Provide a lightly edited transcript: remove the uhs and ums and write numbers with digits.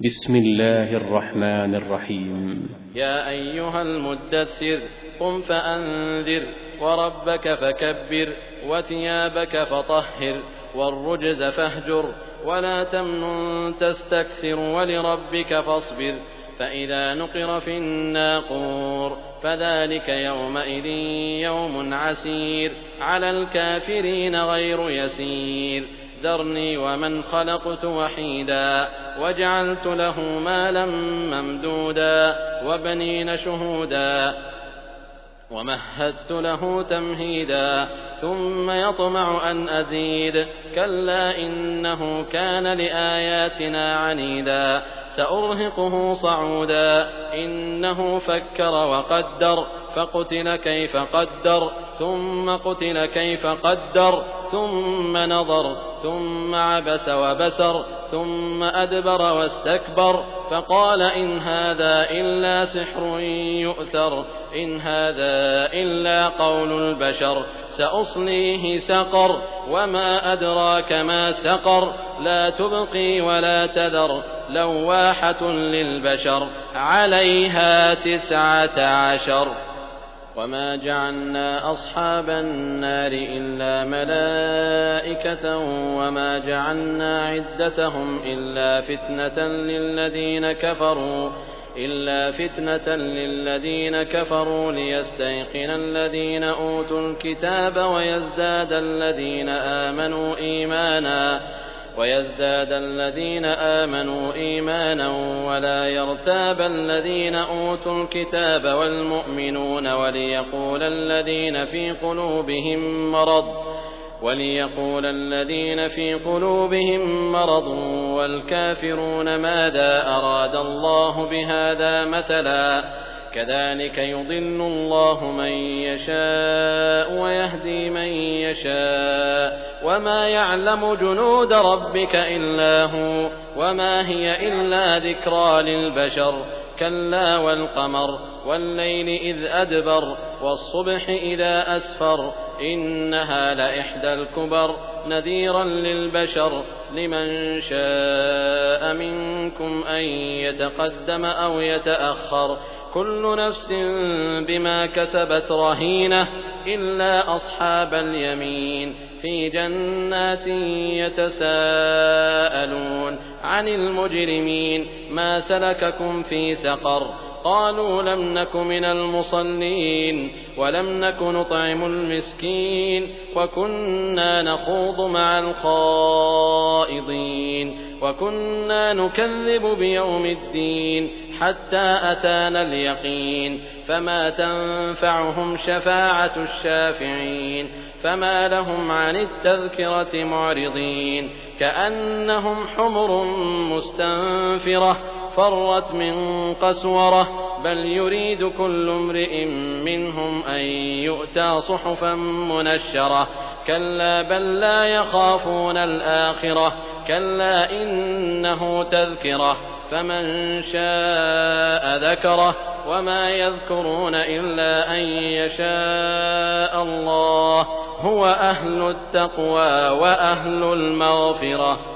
بسم الله الرحمن الرحيم. يا أيها المدثر قم فأنذر وربك فكبر وثيابك فطهر والرجز فاهجر ولا تمنن تستكثر ولربك فاصبر فإذا نقر في الناقور فذلك يومئذ يوم عسير على الكافرين غير يسير ذرني ومن خلقت وحيدا وجعلت له مالا ممدودا وبنين شهودا ومهدت له تمهيدا ثم يطمع أن أزيد كلا إنه كان لآياتنا عنيدا سأرهقه صعودا إنه فكر وقدر فقتل كيف قدر ثم قتل كيف قدر ثم نظر ثم عبس وبسر ثم أدبر واستكبر فقال إن هذا إلا سحر يؤثر إن هذا إلا قول البشر سأصليه سقر وما أدراك ما سقر لا تبقي ولا تذر لواحة للبشر عليها 19 وما جعلنا أصحاب النار إلا ملائكة وما جعلنا عدتهم إلا فتنة للذين كفروا ليستيقن الذين أوتوا الكتاب ويزداد الذين آمنوا إيمانا ولا يرتاب الذين أوتوا الكتاب والمؤمنون وليقول الذين في قلوبهم مرض والكافرون ماذا أراد الله بهذا مثلا كذلك يضل الله من يشاء ويهدي من يشاء وما يعلم جنود ربك إلا هو وما هي إلا ذكرى للبشر كلا والقمر والليل إذ أدبر والصبح إذا أسفر إنها لإحدى الكبر نذيرا للبشر لمن شاء منكم أن يتقدم أو يتأخر كل نفس بما كسبت رهينة إلا أصحاب اليمين في جنات يتساءلون عن المجرمين ما سلككم في سقر قالوا لم نك من المصلين ولم نك نطعم المسكين وكنا نخوض مع الخائضين وكنا نكذب بيوم الدين حتى أتانا اليقين فما تنفعهم شفاعة الشافعين فما لهم عن التذكرة معرضين كأنهم حمر مستنفرة فرت من قسورة بل يريد كل امرئ منهم أن يؤتى صحفا منشرة كلا بل لا يخافون الآخرة كلا إنه تذكرة فمن شاء ذكره وما يذكرون إلا أن يشاء الله هو أهل التقوى وأهل المغفرة.